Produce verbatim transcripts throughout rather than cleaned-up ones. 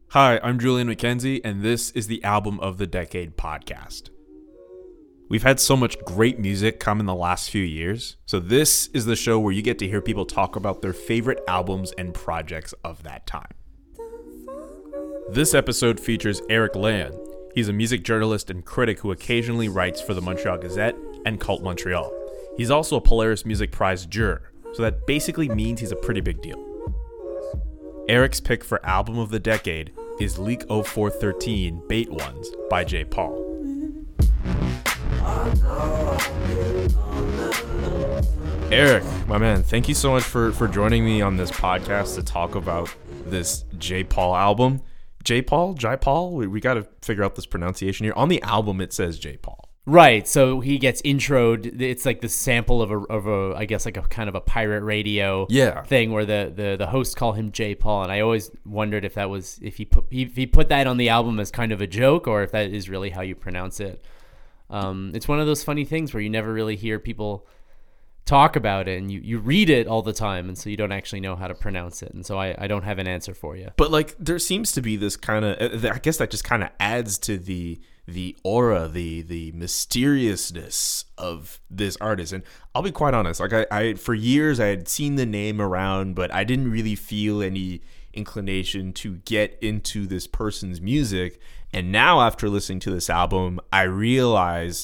Hi, I'm Julian McKenzie, and this is the Album of the Decade podcast. We've had so much great music come in the last few years, so this is the show where you get to hear people talk about their favorite albums and projects of that time. This episode features Eric Lan. He's a music journalist and critic who occasionally writes for the Montreal Gazette and Cult Montreal. He's also a Polaris Music Prize juror, so that basically means he's a pretty big deal. Eric's pick for Album of the Decade is Leak oh four thirteen Bait Ones by J. Paul. Eric, my man, thank you so much for, for joining me on this podcast to talk about this J. Paul album. J. Paul? J. Paul? We, we got to figure out this pronunciation here. On the album, it says J. Paul. Right, so he gets introed. It's like the sample of a, of a, I guess like a kind of a pirate radio yeah. thing where the, the, the hosts call him J. Paul, and I always wondered if that was if he put if he put that on the album as kind of a joke or if that is really how you pronounce it. Um, it's one of those funny things where you never really hear people talk about it, and you, you read it all the time, and so you don't actually know how to pronounce it, and so I, I don't have an answer for you. But like there seems to be this kind of, I guess that just kind of adds to the the aura, the the mysteriousness of this artist. And I'll be quite honest, like I, I for years I had seen the name around, but I didn't really feel any inclination to get into this person's music. And now after listening to this album, I realize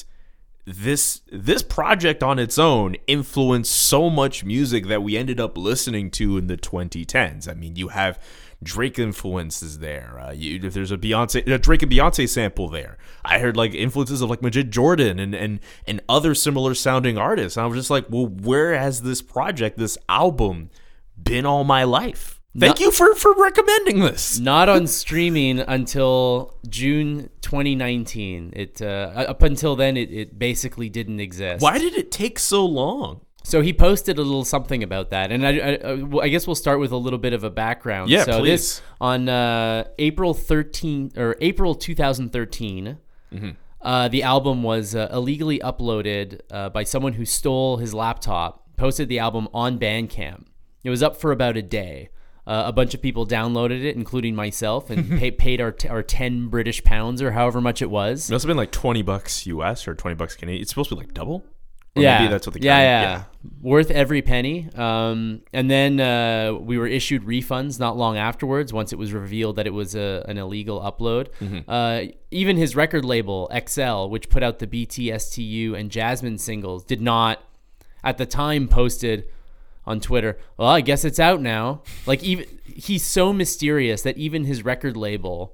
this this project on its own influenced so much music that we ended up listening to in the twenty tens. I mean, you have Drake influences there. Uh, you, if there's a Beyonce, a Drake and Beyonce sample there. I heard like influences of like Majid Jordan and and and other similar sounding artists. And I was just like, well, where has this project, this album, been all my life? Thank not, you for, for recommending this. Not on streaming until June twenty nineteen. It uh, up until then, it, it basically didn't exist. Why did it take so long? So he posted a little something about that, and I, I, I guess we'll start with a little bit of a background. Yeah, so please. This on uh, April thirteenth or April twenty thirteen, mm-hmm. uh, the album was uh, illegally uploaded uh, by someone who stole his laptop. Posted the album on Bandcamp. It was up for about a day. Uh, a bunch of people downloaded it, including myself, and pay, paid our t- our ten British pounds or however much it was. It must have been like twenty bucks U S or twenty bucks Canadian. It's supposed to be like double. Or yeah, maybe that's what the yeah, yeah, yeah, worth every penny. Um, and then uh, we were issued refunds not long afterwards. Once it was revealed that it was a, an illegal upload, mm-hmm. uh, even his record label X L, which put out the B T S T U and Jasmine singles, did not at the time posted on Twitter, well, I guess it's out now. Like, even he's so mysterious that even his record label,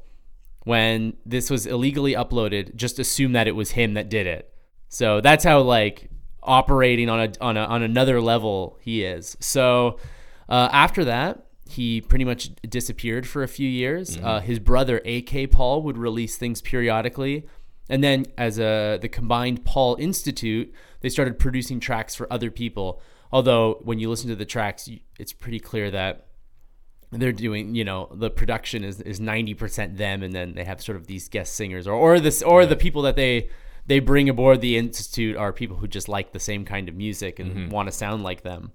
when this was illegally uploaded, just assumed that it was him that did it. So that's how like operating on a on a on another level he is. So uh, after that, he pretty much disappeared for a few years. Mm-hmm. Uh, his brother A K Paul would release things periodically, and then as a the combined Paul Institute, they started producing tracks for other people. Although when you listen to the tracks, it's pretty clear that they're doing, you know, the production is, is ninety percent them, and then they have sort of these guest singers, or or this or yeah. the people that they they bring aboard the institute are people who just like the same kind of music and mm-hmm. want to sound like them.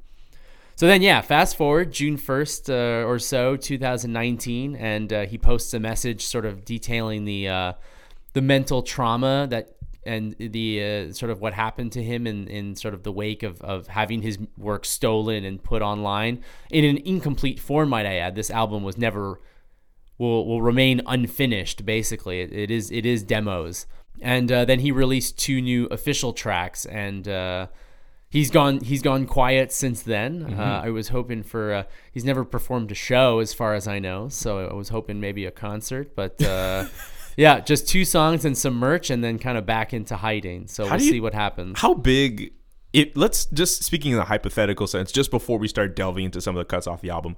So then, yeah, fast forward June first uh, or so, two thousand nineteen, and uh, he posts a message sort of detailing the uh, the mental trauma that. And the uh, sort of what happened to him in, in sort of the wake of, of having his work stolen and put online in an incomplete form, might I add. This album was never will will remain unfinished. Basically, it, it is it is demos. And uh, then he released two new official tracks, and uh, he's gone he's gone quiet since then. Mm-hmm. Uh, I was hoping for uh, he's never performed a show as far as I know, so I was hoping maybe a concert, but. Uh, Yeah, just two songs and some merch, and then kind of back into hiding. So how we'll you, see what happens. How big? It. Let's just speaking in the hypothetical sense, just before we start delving into some of the cuts off the album.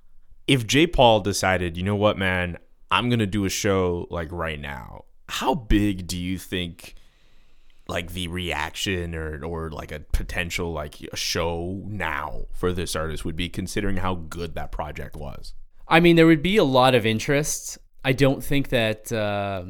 If J. Paul decided, you know what, man, I'm gonna do a show like right now. How big do you think, like the reaction or or like a potential like a show now for this artist would be, considering how good that project was? I mean, there would be a lot of interest. I don't think that um,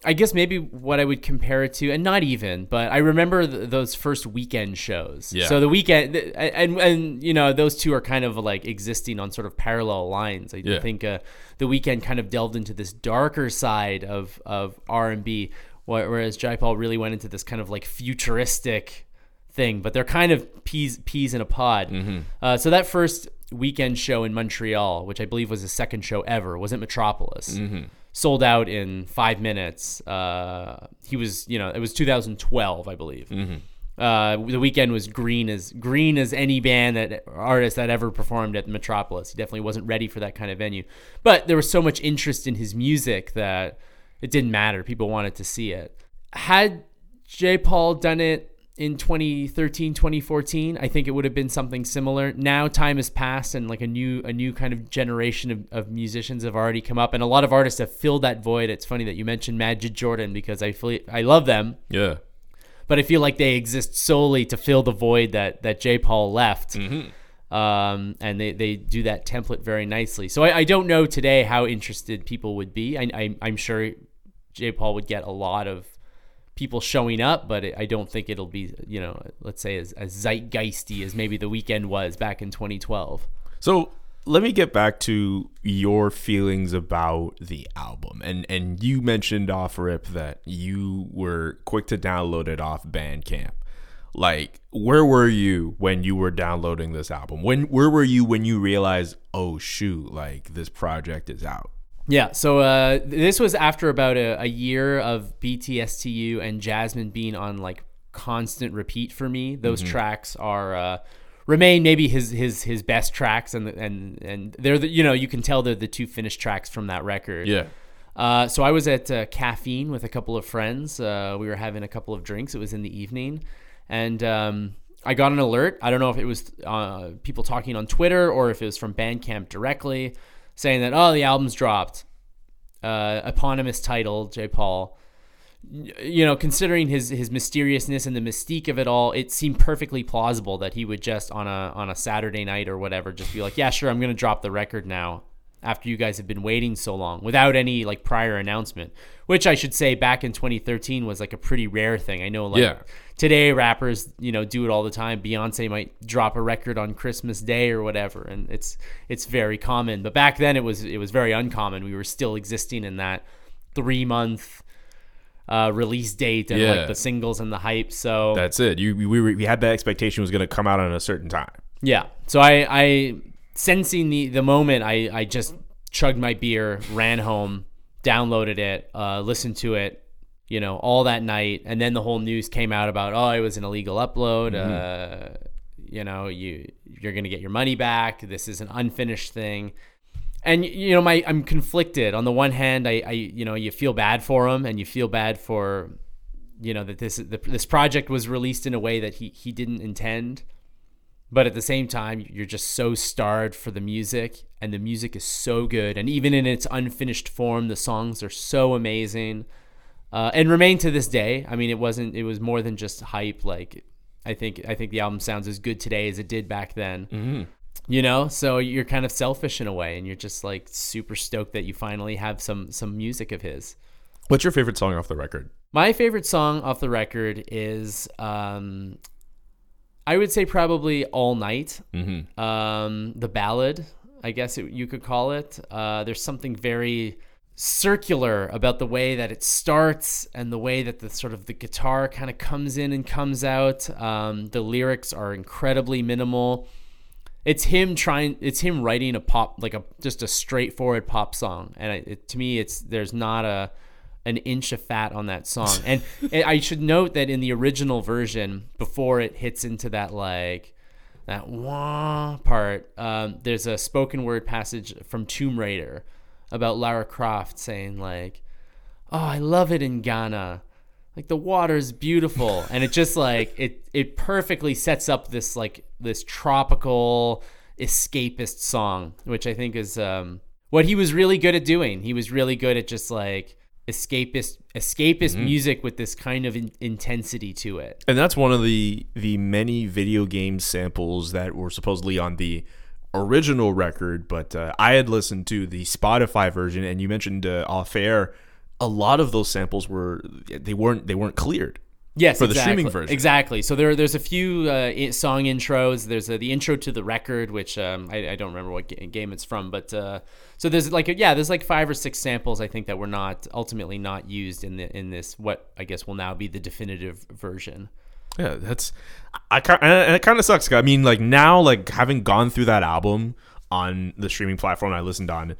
I guess maybe what I would compare it to, and not even, but I remember th- those first weekend shows. Yeah. So the weekend, and and you know, those two are kind of like existing on sort of parallel lines. I Yeah. think uh, the weekend kind of delved into this darker side of of R and B, whereas Jai Paul really went into this kind of like futuristic thing. But they're kind of peas peas in a pod. Mm-hmm. Uh, so that first weekend show in Montreal, which I believe was his second show ever, was at Metropolis. Mm-hmm. Sold out in five minutes. Uh, he was, you know, it was two thousand twelve, I believe. Mm-hmm. Uh, the weekend was green as green as any band that artist that ever performed at Metropolis. He definitely wasn't ready for that kind of venue, but there was so much interest in his music that it didn't matter. People wanted to see it. Had Jai Paul done it in twenty thirteen, twenty fourteen, I think it would have been something similar. Now time has passed and like a new a new kind of generation of, of musicians have already come up, and a lot of artists have filled that void. It's funny that you mentioned Majid Jordan because I feel I love them. Yeah. But I feel like they exist solely to fill the void that that Jai Paul left. Mm-hmm. Um, and they, they do that template very nicely. So I, I don't know today how interested people would be. I, I, I'm sure Jai Paul would get a lot of people showing up, but I don't think it'll be, you know, let's say as, as zeitgeisty as maybe the weekend was back in twenty twelve. So let me get back to your feelings about the album. And and you mentioned off rip that you were quick to download it off Bandcamp. Like, where were you when you were downloading this album? When where were you when you realized, oh shoot, like this project is out? Yeah, so uh, this was after about a, a year of B T S T U and Jasmine being on like constant repeat for me. Those mm-hmm. tracks are uh, remain maybe his his his best tracks, and and and they're the, you know, you can tell they're the two finished tracks from that record. Yeah. Uh, so I was at uh, Caffeine with a couple of friends. Uh, we were having a couple of drinks. It was in the evening, and um, I got an alert. I don't know if it was uh, people talking on Twitter or if it was from Bandcamp directly, saying that, oh, the album's dropped. Uh, eponymous title, Jai Paul. You know, considering his his mysteriousness and the mystique of it all, it seemed perfectly plausible that he would just on a on a Saturday night or whatever just be like, yeah, sure, I'm going to drop the record now after you guys have been waiting so long without any like prior announcement, which I should say back in twenty thirteen was like a pretty rare thing. I know like yeah. today rappers, you know, do it all the time. Beyonce might drop a record on Christmas Day or whatever, and it's it's very common. But back then it was it was very uncommon. We were still existing in that three month uh, release date and yeah. like the singles and the hype. So that's it. You we were, we had that expectation was going to come out on a certain time. Yeah. So I I sensing the the moment, I I just chugged my beer, ran home, downloaded it, uh, listened to it, you know, all that night, and then the whole news came out about, oh, it was an illegal upload. Mm-hmm. Uh, you know, you you're gonna get your money back. This is an unfinished thing, and you know, my I'm conflicted. On the one hand, I, I you know, you feel bad for him, and you feel bad for, you know, that this this project was released in a way that he he didn't intend. But at the same time, you're just so starved for the music, and the music is so good. And even in its unfinished form, the songs are so amazing, uh, and remain to this day. I mean, it wasn't. It was more than just hype. Like, I think I think the album sounds as good today as it did back then. Mm-hmm. You know, so you're kind of selfish in a way, and you're just like super stoked that you finally have some some music of his. What's your favorite song off the record? My favorite song off the record is. Um, I would say probably All Night, mm-hmm. um, the ballad, I guess it, you could call it. Uh, there's something very circular about the way that it starts and the way that the sort of the guitar kind of comes in and comes out. Um, the lyrics are incredibly minimal. It's him trying. It's him writing a pop, like a just a straightforward pop song, and it, it, to me, it's there's not a. an inch of fat on that song. And I should note that in the original version, before it hits into that like that wah part, um, there's a spoken word passage from Tomb Raider about Lara Croft saying like, oh, I love it in Ghana. Like the water's beautiful. And it just like, it, it perfectly sets up this like this tropical escapist song, which I think is um, what he was really good at doing. He was really good at just like, escapist escapist mm-hmm. music with this kind of in- intensity to it. And that's one of the the many video game samples that were supposedly on the original record, but uh, I had listened to the Spotify version, and you mentioned uh, off air a lot of those samples were they weren't they weren't cleared. Yes, for the exactly. streaming version. Exactly. So there, there's a few uh, i- song intros. There's a, the intro to the record, which um, I, I don't remember what ga- game it's from, but uh, so there's like a, yeah, there's like five or six samples I think that were not ultimately not used in the in this what I guess will now be the definitive version. Yeah, that's I kind and it kind of sucks. I mean, like now, like having gone through that album on the streaming platform I listened on,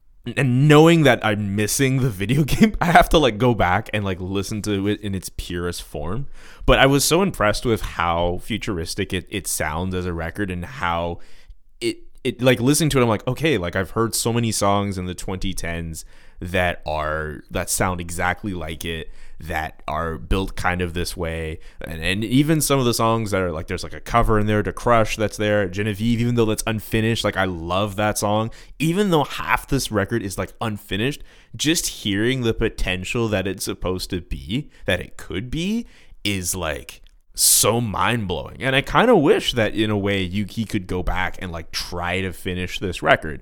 and knowing that I'm missing the video game, I have to like go back and like listen to it in its purest form. But I was so impressed with how futuristic it, it sounds as a record, and how it it like listening to it, I'm like, okay, like I've heard so many songs in the twenty tens that are that sound exactly like it, that are built kind of this way, and, and even some of the songs that are like, there's like a cover in there to Crush that's there, Genevieve, even though that's unfinished, like I love that song, even though half this record is like unfinished. Just hearing the potential that it's supposed to be, that it could be, is like so mind-blowing. And I kind of wish that in a way you he could go back and like try to finish this record,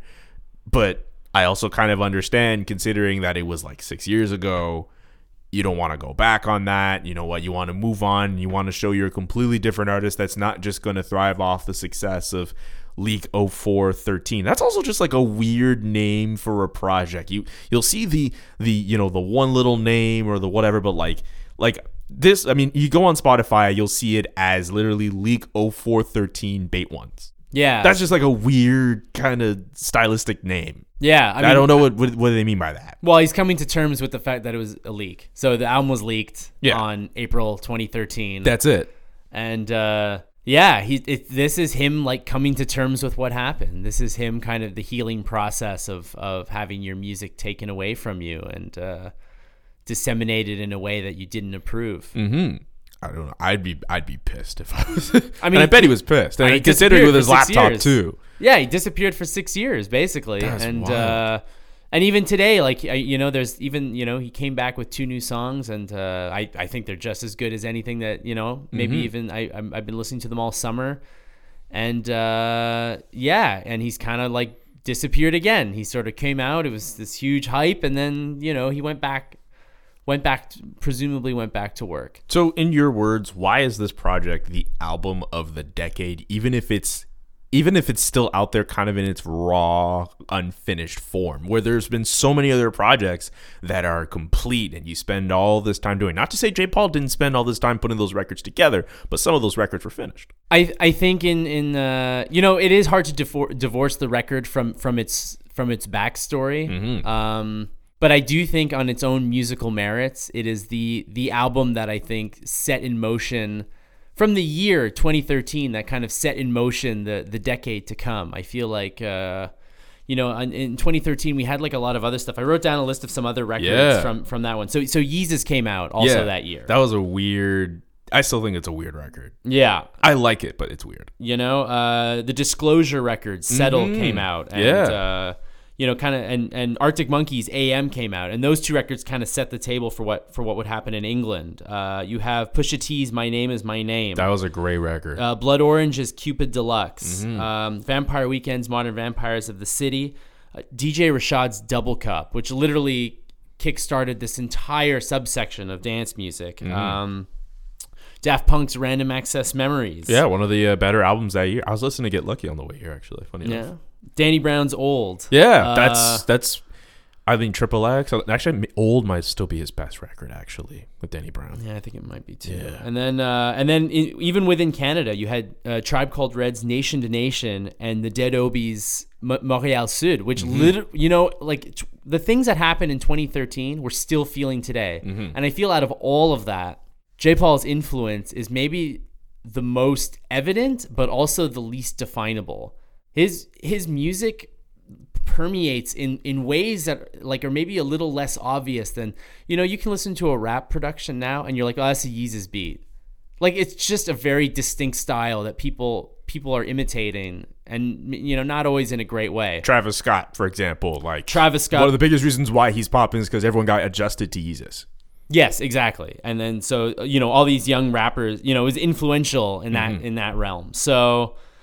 but I also kind of understand, considering that it was like six years ago, you don't want to go back on that. You know what? You want to move on. You want to show you're a completely different artist that's not just going to thrive off the success of Leak oh four thirteen. That's also just like a weird name for a project. You you'll see the the you know the one little name or the whatever, but like like this. I mean, you go on Spotify, you'll see it as literally Leak oh four thirteen Bait Ones. Yeah, That's just like a weird kind of stylistic name. yeah. I, I, mean, don't know what, what what do they mean by that. Well, he's coming to terms with the fact that it was a leak. So the album was leaked Yeah. on April twenty thirteen. That's it. And uh, yeah, he it, this is him like coming to terms with what happened. This is him kind of the healing process of of having your music taken away from you and uh, disseminated in a way that you didn't approve. Mm-hmm. I don't know. I'd be I'd be pissed if I was. I mean, and I bet he was pissed. And I mean, he he considered disappeared with his for six laptop years. too. Yeah, he disappeared for six years basically, That's and wild. uh, and even today, like I- you know, there's even you know he came back with two new songs, and uh, I I think they're just as good as anything that you know maybe Mm-hmm. even I I'm- I've been listening to them all summer, and uh, yeah, and he's kind of like disappeared again. He sort of came out, it was this huge hype, and then you know he went back. Went back, presumably went back to work. So, in your words, why is this project the album of the decade? Even if it's, even if it's still out there, kind of in its raw, unfinished form, where there's been so many other projects that are complete, and you spend all this time doing. Not to say J. Paul didn't spend all this time putting those records together, but some of those records were finished. I I think in in uh, you know it is hard to divor- divorce the record from from its from its backstory. Mm-hmm. Um, But I do think on its own musical merits, it is the the album that I think set in motion from the year twenty thirteen that kind of set in motion the the decade to come. I feel like uh, you know in, in twenty thirteen we had like a lot of other stuff. I wrote down a list of some other records Yeah. from from that one. So so Yeezus came out also that year. That was a weird. I still think it's a weird record. yeah. I like it, but it's weird. You know, uh, the Disclosure records, Settle Mhm. came out, and Yeah. uh, you know, kind of, and, and Arctic Monkeys, A M came out, and those two records kind of set the table for what for what would happen in England. Uh, you have Pusha T's "My Name Is My Name," That was a great record. uh, Blood Orange is Cupid Deluxe, Mhm. um, Vampire Weekend's Modern Vampires of the City, uh, D J Rashad's Double Cup, which literally kickstarted this entire subsection of dance music. Mhm. Um, Daft Punk's Random Access Memories. Yeah, one of the uh, better albums that year. I was listening to Get Lucky on the way here, actually. Funny enough. Yeah. Danny Brown's Old. Yeah, Uh, that's that's. I think Triple X. Actually, Old might still be his best record, actually, with Danny Brown. Yeah, I think it might be too. Yeah. And then, uh, and then, in, even within Canada, you had uh, Tribe Called Red's "Nation to Nation" and the Dead Obies' M- "Montreal Sud," which, Mm-hmm. lit- you know, like t- the things that happened in twenty thirteen, we're still feeling today. Mhm. And I feel out of all of that, J. Paul's influence is maybe the most evident, but also the least definable. His his music permeates in, in ways that like are maybe a little less obvious than, you know, you can listen to a rap production now and you're like, oh, that's a Yeezus beat. Like, it's just a very distinct style that people people are imitating, and, you know, not always in a great way. Travis Scott, for example, like Travis Scott. one of the biggest reasons why he's popping is because everyone got adjusted to Yeezus. Yes, exactly. And then so, you know, all these young rappers, you know, it was influential in that in that realm. So,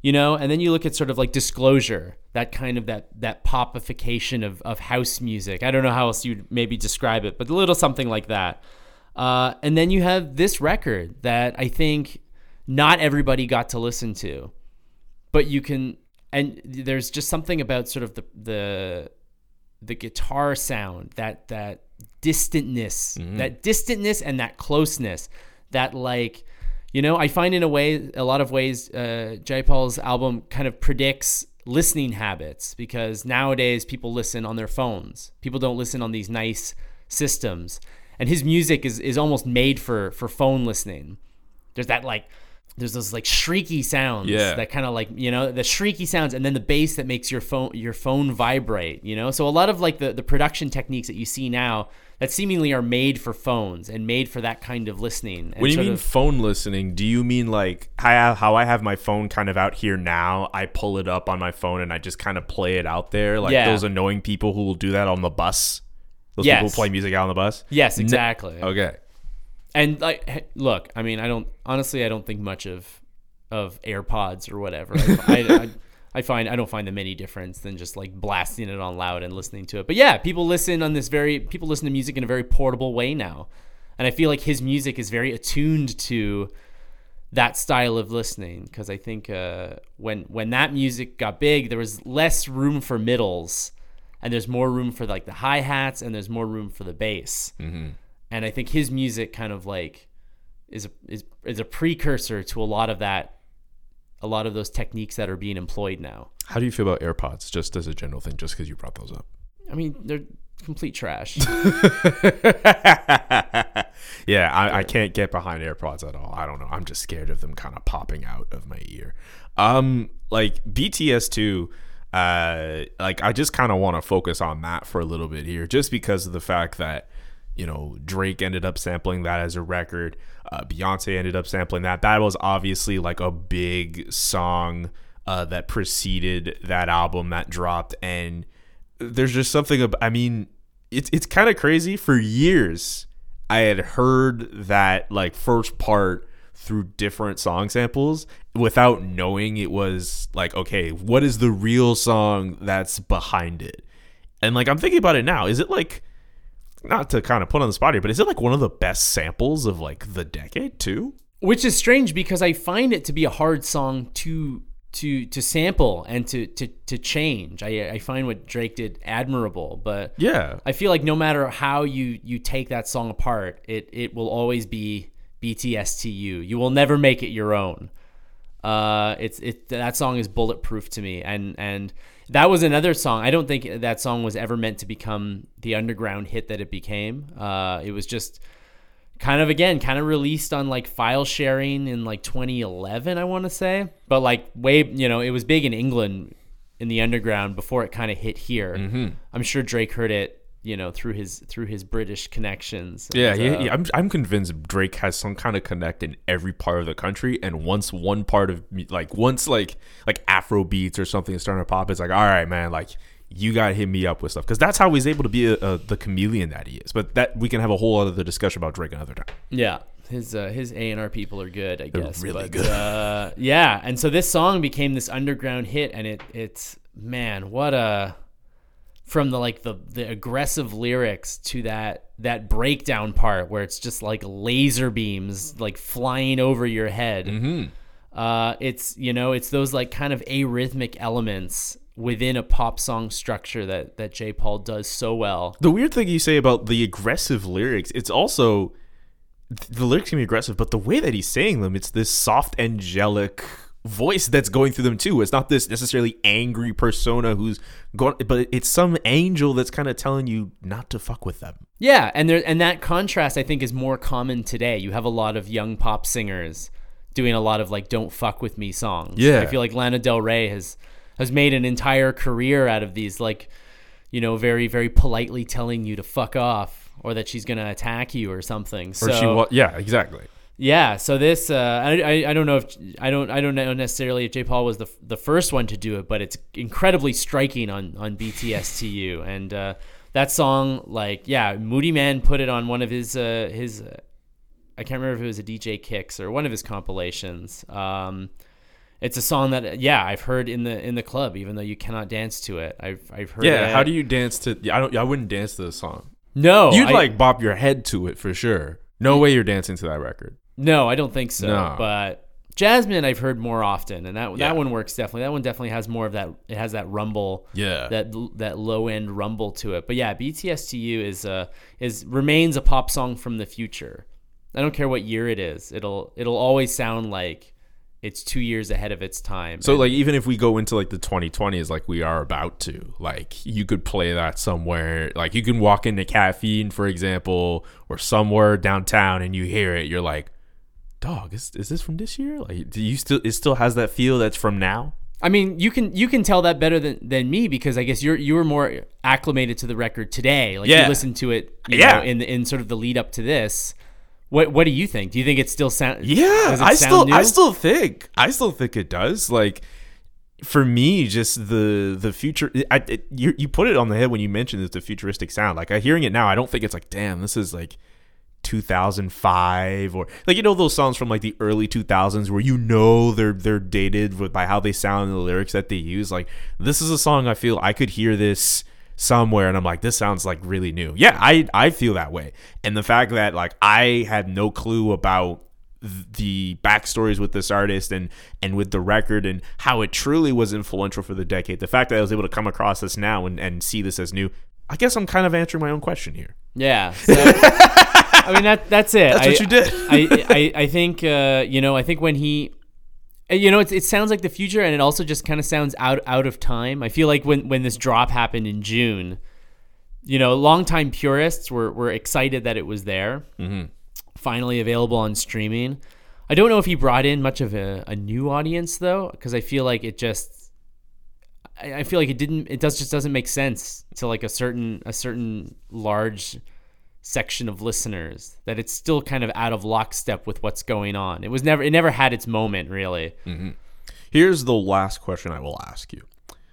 you know. And then you look at sort of like Disclosure, that kind of that that popification of of house music. I don't know how else you'd maybe describe it, but a little something like that. Uh, and then you have this record that I think not everybody got to listen to, but you can. And there's just something about sort of the the the guitar sound, that that distantness, mm-hmm. that distantness and that closeness, that like, you know, I find in a way, a lot of ways, uh, Jai Paul's album kind of predicts listening habits, because nowadays people listen on their phones. People don't listen on these nice systems, and his music is is almost made for for phone listening. There's that like. There's those like shrieky sounds yeah. that kind of like, you know, the shrieky sounds, and then the bass that makes your phone your phone vibrate, you know? So a lot of like the, the production techniques that you see now that seemingly are made for phones and made for that kind of listening. And when you mean of, phone listening, do you mean like how, how I have my phone kind of out here now? I pull it up on my phone and I just kind of play it out there? Like yeah. those annoying people who will do that on the bus? Those yes. people who play music out on the bus? Yes, exactly. No, okay. And like, look, I mean, I don't honestly, I don't think much of of AirPods or whatever. I, I, I, I find I don't find them any difference than just like blasting it on loud and listening to it. But yeah, people listen on this very people listen to music in a very portable way now, and I feel like his music is very attuned to that style of listening, because I think uh, when when that music got big, there was less room for middles, and there's more room for like the hi hats, and there's more room for the bass. Mm-hmm. And I think his music kind of like is a, is is a precursor to a lot of that, a lot of those techniques that are being employed now. How do you feel about AirPods, just as a general thing, just because you brought those up? I mean, they're complete trash. yeah, I, I can't get behind AirPods at all. I don't know. I'm just scared of them kind of popping out of my ear. Um, like B T S two, uh, like I just kind of want to focus on that for a little bit here, just because of the fact that, you know, Drake ended up sampling that as a record. Uh, Beyonce ended up sampling that. That was obviously like a big song uh, that preceded that album that dropped. And there's just something about, I mean, it's it's kind of crazy. For years, I had heard that like first part through different song samples without knowing it was like, okay, what is the real song that's behind it? And like, I'm thinking about it now. Is it like, not to kind of put on the spot here, but is it like one of the best samples of like the decade too? Which is strange, because I find it to be a hard song to to to sample and to to to change. I I find what Drake did admirable, but yeah, I feel like no matter how you you take that song apart, it it will always be B T S to you. You will never make it your own. Uh, it's it that song is bulletproof to me, and and. That was another song. I don't think that song was ever meant to become the underground hit that it became. Uh, it was just kind of, again, kind of released on like file sharing in like twenty eleven, I want to say. But like way, you know, it was big in England in the underground before it kind of hit here. Mm-hmm. I'm sure Drake heard it, you know, through his through his British connections. Yeah, and, yeah, uh, yeah. I'm I'm convinced Drake has some kind of connect in every part of the country, and once one part of me, like once like like Afro beats or something is starting to pop, it's like, all right, man, like you gotta hit me up with stuff, because that's how he's able to be a, a, the chameleon that he is. But that we can have a whole other discussion about Drake another time. Yeah. His uh, his A and R people are good, I They're guess. really but, good. Uh, yeah, and so this song became this underground hit, and it it's man, what a from the like the the aggressive lyrics to that that breakdown part where it's just like laser beams like flying over your head. Mm-hmm. Uh, it's you know it's those like kind of arrhythmic elements within a pop song structure that that Jai Paul does so well. The weird thing you say about the aggressive lyrics, it's also the lyrics can be aggressive, but the way that he's saying them, it's this soft angelic voice that's going through them too. It's not this necessarily angry persona who's going, but it's some angel that's kind of telling you not to fuck with them. Yeah, and there and that contrast I think is more common today. You have a lot of young pop singers doing a lot of like "Don't fuck with me" songs. Yeah, I feel like Lana Del Rey has has made an entire career out of these, like, you know, very very politely telling you to fuck off, or that she's gonna attack you or something. Or so she, wa- yeah, exactly. Yeah, so this uh, I, I I don't know if I don't I don't know necessarily if Jai Paul was the the first one to do it, but it's incredibly striking on on B T S T U, and uh, that song, like, yeah, Moody Man put it on one of his uh, his uh, I can't remember if it was a D J Kicks or one of his compilations. Um, it's a song that yeah I've heard in the in the club, even though you cannot dance to it. I've I've heard. Yeah, it. how do you dance to? I don't. I wouldn't dance to the song. No, You'd I, like bop your head to it for sure. No way you're dancing to that record. No, I don't think so. No. But Jasmine, I've heard more often, and that Yeah. that one works definitely. That one definitely has more of that. It has that rumble, Yeah. that that low end rumble to it. But yeah, B T S to You is uh is remains a pop song from the future. I don't care what year it is. It'll it'll always sound like it's two years ahead of its time. So And- like even if we go into like the twenty twenties like we are about to, like you could play that somewhere. Like you can walk into Caffeine, for example, or somewhere downtown and you hear it, you're like, dog, is is this from this year? Like do you still it still has that feel that's from now? I mean, you can you can tell that better than, than me, because I guess you're you were more acclimated to the record today. Like Yeah. you listened to it, you Yeah. know, in in sort of the lead up to this. What what do you think? Do you think it still sound? Yeah, does it I sound still new? I still think I still think it does. Like for me, just the the future. I it, you you put it on the head when you mentioned it's a futuristic sound. Like I hearing it now, I don't think it's like, damn, this is like two thousand five or like, you know, those songs from like the early two thousands where you know they're they're dated with, by how they sound and the lyrics that they use. Like this is a song I feel I could hear this somewhere and I'm like, this sounds like really new. Yeah, I I feel that way. And the fact that like I had no clue about the backstories with this artist and and with the record and how it truly was influential for the decade, the fact that I was able to come across this now and, and see this as new, I guess I'm kind of answering my own question here. Yeah. So, I mean that that's it. That's I, what you did. I, I I think uh, you know I think when he, you know, it it sounds like the future, and it also just kind of sounds out out of time. I feel like when when this drop happened in June, you know, longtime purists were were excited that it was there, Mm-hmm. finally available on streaming. I don't know if he brought in much of a, a new audience though, because I feel like it just. I I feel like it didn't. It does just doesn't make sense to like a certain a certain large section of listeners, that it's still kind of out of lockstep with what's going on. It was never. It never had its moment really. Mm-hmm. Here's the last question I will ask you: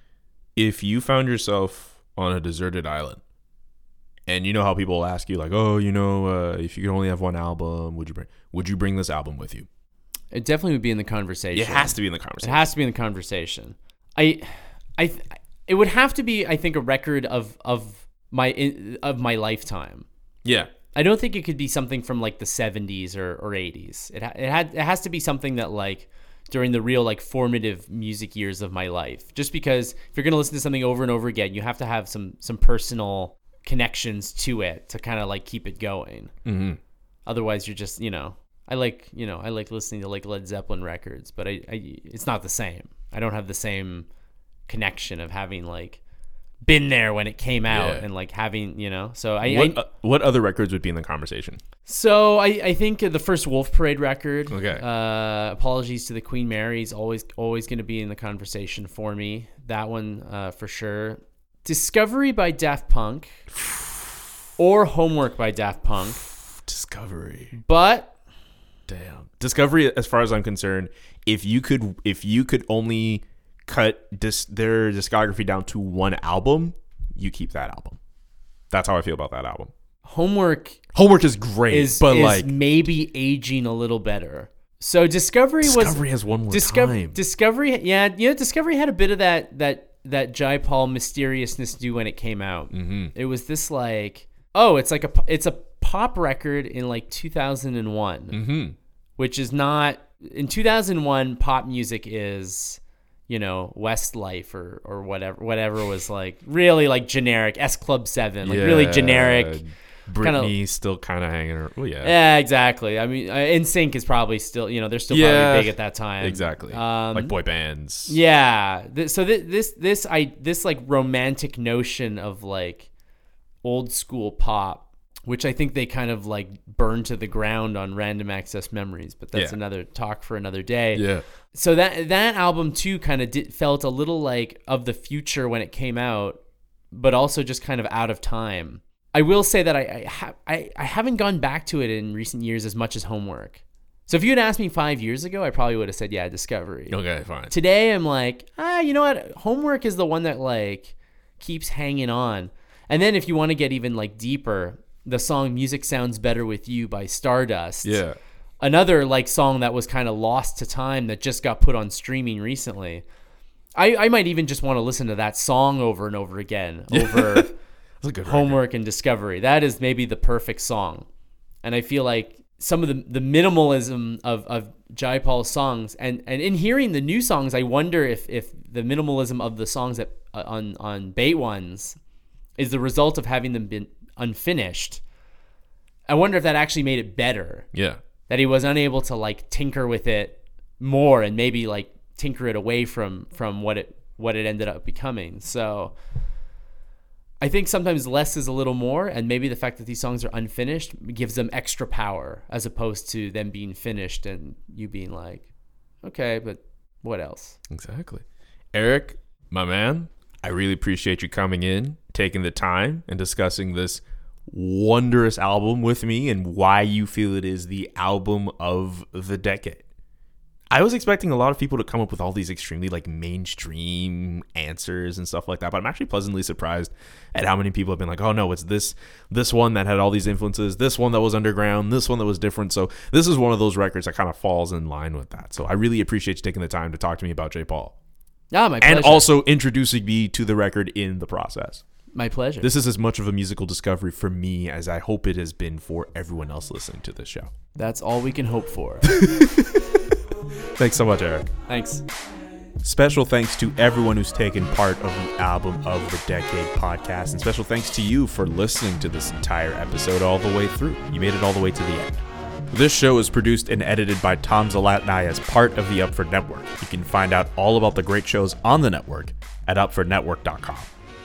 if you found yourself on a deserted island, and you know how people ask you like, oh, you know, uh, if you could only have one album, would you bring? Would you bring this album with you? It definitely would be in the conversation. It has to be in the It conversation. has to be in the conversation. I, I, th- it would have to be. I think a record of of my of my lifetime. Yeah. I don't think it could be something from like the seventies or, or eighties. It ha- it had it has to be something that like during the real like formative music years of my life. Just because if you're gonna listen to something over and over again, you have to have some some personal connections to it to kind of like keep it going. Mm-hmm. Otherwise, you're just you know I like you know I like listening to like Led Zeppelin records, but I, I it's not the same. I don't have the same connection of having like been there when it came out Yeah. and like having you know so I, What I uh, what other records would be in the conversation? so I, I think the first Wolf Parade record, Okay. uh Apologies to the Queen Mary, is always always going to be in the conversation for me. That one uh for sure. Discovery by Daft Punk or Homework by Daft Punk, Discovery. but Damn. Discovery, as far as I'm concerned, if you could if you could only cut dis- their discography down to one album, you keep that album. That's how I feel about that album. Homework Homework is great, is, but is like maybe aging a little better. So Discovery, Discovery was has one more Discovery time. Discovery yeah, you know Discovery had a bit of that that that Jai Paul mysteriousness due when it came out. Mm-hmm. It was this like, oh, it's like a it's a pop record in like two thousand one, Mm-hmm. which is not in two thousand one. Pop music is, you know, Westlife or or whatever whatever was like really like generic S Club seven, like really generic. Britney's kinda- still kind of hanging around. Well, yeah, Yeah, exactly. I mean, uh, N Sync is probably still, you know, they're still Yeah, probably big at that time. exactly. Um, like boy bands. Yeah. Th- so th- this this I this like romantic notion of like old school pop, which I think they kind of like burned to the ground on Random Access Memories, but that's Yeah. another talk for another day. Yeah. So that that album too kind of did, felt a little like of the future when it came out, but also just kind of out of time. I will say that I I, ha- I I haven't gone back to it in recent years as much as Homework. So if you had asked me five years ago, I probably would have said, yeah, Discovery. Okay, fine. Today I'm like, ah, you know what? Homework is the one that like keeps hanging on. And then if you want to get even like deeper, the song Music Sounds Better With You by Stardust. Yeah. another like song that was kind of lost to time that just got put on streaming recently. I, I might even just want to listen to that song over and over again over That's a good Homework record. and Discovery. That is maybe the perfect song. And I feel like some of the, the minimalism of, of Jaipal's songs, and, and in hearing the new songs, I wonder if, if the minimalism of the songs that uh, on, on Bait Ones is the result of having them been unfinished. I wonder if that actually made it better. Yeah. That he was unable to like tinker with it more and maybe like tinker it away from, from what it, what it ended up becoming. So I think sometimes less is a little more, and maybe the fact that these songs are unfinished gives them extra power as opposed to them being finished and you being like, okay, but what else? Exactly. Eric, my man, I really appreciate you coming in, taking the time, and discussing this wondrous album with me and why you feel it is the album of the decade. I was expecting a lot of people to come up with all these extremely like mainstream answers and stuff like that, but I'm actually pleasantly surprised at how many people have been like, oh no, it's this this one that had all these influences, this one that was underground, this one that was different. So this is one of those records that kind of falls in line with that. So I really appreciate you taking the time to talk to me about J-Paul. Ah, my pleasure. And also introducing me to the record in the process. My pleasure. This is as much of a musical discovery for me as I hope it has been for everyone else listening to this show. That's all we can hope for. Thanks so much, Eric. Thanks. Special thanks to everyone who's taken part of the Album of the Decade podcast. And special thanks to you for listening to this entire episode all the way through. You made it all the way to the end. This show is produced and edited by Tom Zalatni as part of the Upford Network. You can find out all about the great shows on the network at upford network dot com.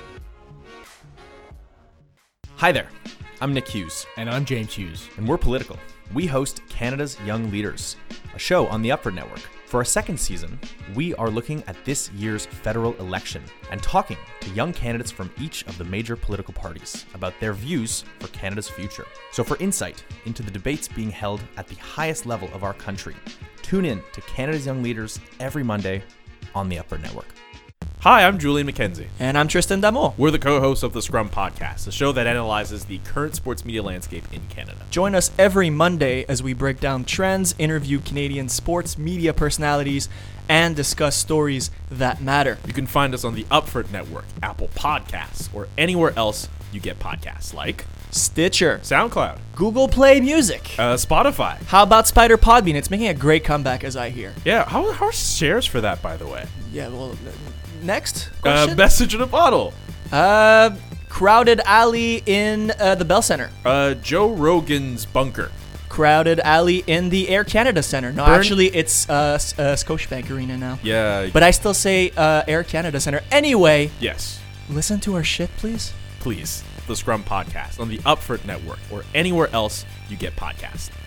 Hi there, I'm Nick Hughes, And I'm James Hughes. and we're political. We host Canada's Young Leaders, a show on the Upford Network. For our second season, we are looking at this year's federal election and talking to young candidates from each of the major political parties about their views for Canada's future. So for insight into the debates being held at the highest level of our country, tune in to Canada's Young Leaders every Monday on the Upford Network. Hi, I'm Julian McKenzie. And I'm Tristan Damo. We're the co-hosts of the Scrum Podcast, a show that analyzes the current sports media landscape in Canada. Join us every Monday as we break down trends, interview Canadian sports media personalities, and discuss stories that matter. You can find us on the Upford Network, Apple Podcasts, or anywhere else you get podcasts, like Stitcher, SoundCloud, Google Play Music. uh, Spotify. How about Spider Podbean? It's making a great comeback, as I hear. Yeah, how, how are shares for that, by the way? Yeah, well, n- next Uh, question. message in a bottle. Uh, crowded alley in uh, the Bell Center. Uh, Joe Rogan's bunker. Crowded alley in the Air Canada Center. No, Burn- actually, it's uh, S- uh, Scotiabank Arena now. Yeah. But I still say uh, Air Canada Center. Anyway, yes, listen to our shit, please. please. The Scrum Podcast on the Upford Network or anywhere else you get podcasts.